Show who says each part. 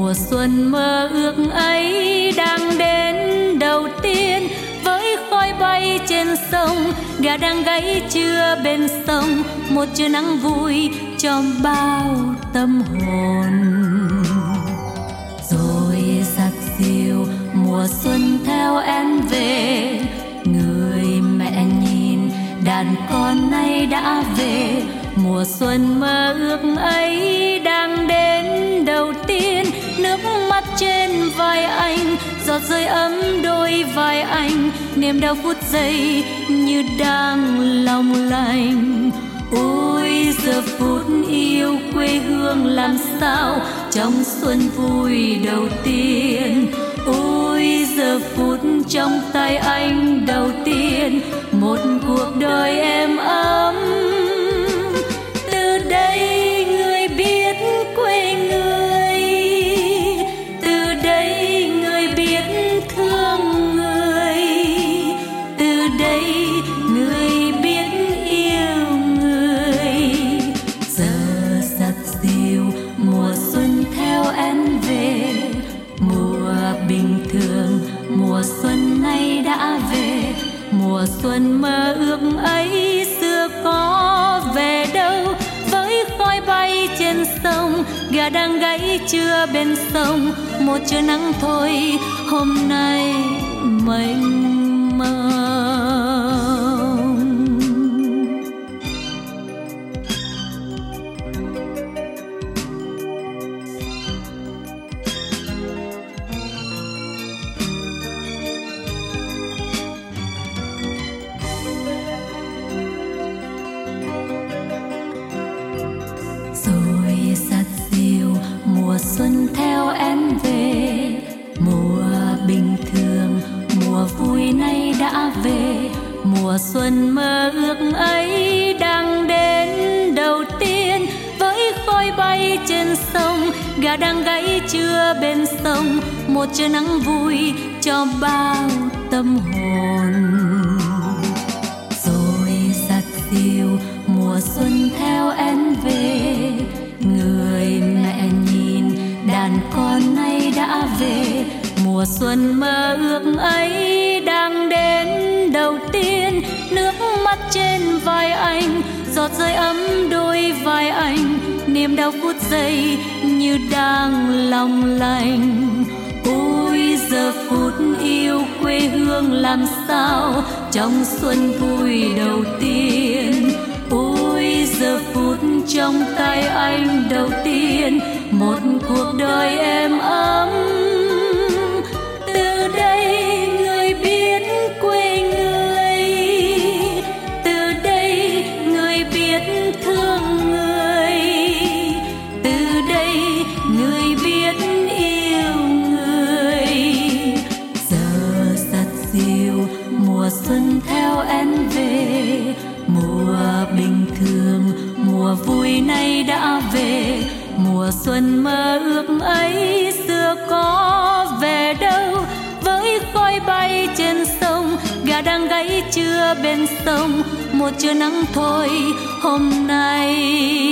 Speaker 1: Mùa xuân mơ ước ấy đang đến đầu tiên, với khói bay trên sông, gà đang gáy trưa bên sông, một trưa nắng vui cho bao tâm hồn. Rồi giặt dìu mùa xuân theo em về, người mẹ nhìn đàn con nay đã về. Mùa xuân mơ ước ấy đang đến đầu tiên, nước mắt trên vai anh, giọt rơi ấm đôi vai anh, niềm đau phút giây như đang long lanh. Ôi giờ phút yêu quê hương làm sao trong xuân vui đầu tiên. Ôi giờ phút trong tay anh đầu tiên, một cuộc đời êm ấm. Từ đây người biết quê người, từ đây người biết thương người, từ đây người biết yêu người. Giờ giặt dìu mùa xuân theo em về, mùa bình thường mùa xuân nay đã về. Mùa xuân mơ ước ấy xưa có về đâu, với khói bay trên sông, gà đang gáy trưa bên sông, một trưa nắng thôi hôm nay mênh mông. Rồi giặt dìu mùa xuân theo em về, mùa bình thường mùa vui nay đã về. Mùa xuân mơ ước ấy đang đến đầu tiên, với khói bay trên sông, gà đang gáy trưa bên sông, một trưa nắng vui cho bao tâm hồn. Rồi giặt dìu mùa xuân theo em về, người mẹ nhìn đàn con nay đã về. Mùa xuân mơ ước ấy đang đến đầu tiên, nước mắt trên vai anh, giọt rơi ấm đôi vai anh, niềm đau phút giây như đang long lanh. Ôi giờ phút yêu quê hương làm sao trong xuân vui đầu tiên. Ôi giờ phút trong tay anh đầu tiên, một cuộc đời êm ấm. Từ đây người biết quê người, từ đây người biết thương người, từ đây người biết yêu người. Giờ giặt dìu mùa xuân theo em về, mùa bình thường mùa vui nay đã về. Mùa xuân mơ ước ấy xưa có về đâu, với khói bay trên sông, gà đang gáy trưa bên sông, một trưa nắng thôi hôm nay